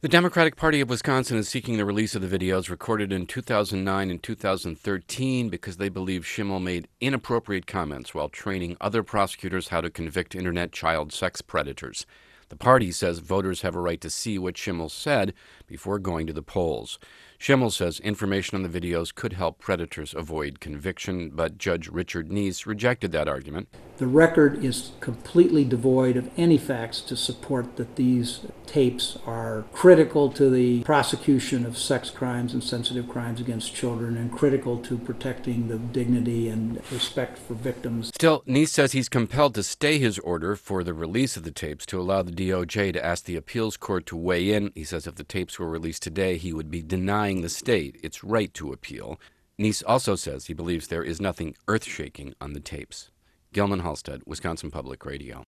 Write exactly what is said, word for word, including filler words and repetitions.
The Democratic Party of Wisconsin is seeking the release of the videos recorded in two thousand nine and two thousand thirteen because they believe Schimmel made inappropriate comments while training other prosecutors how to convict internet child sex predators. The party says voters have a right to see what Schimmel said before going to the polls. Schimmel says information on the videos could help predators avoid conviction, but Judge Richard Neese rejected that argument. The record is completely devoid of any facts to support that these tapes are critical to the prosecution of sex crimes and sensitive crimes against children and critical to protecting the dignity and respect for victims. Still, Neese says he's compelled to stay his order for the release of the tapes to allow the D O J to ask the appeals court to weigh in. He says if the tapes were released today, he would be denying the state its right to appeal. Neese also says he believes there is nothing earth-shaking on the tapes. Gilman Halstead, Wisconsin Public Radio.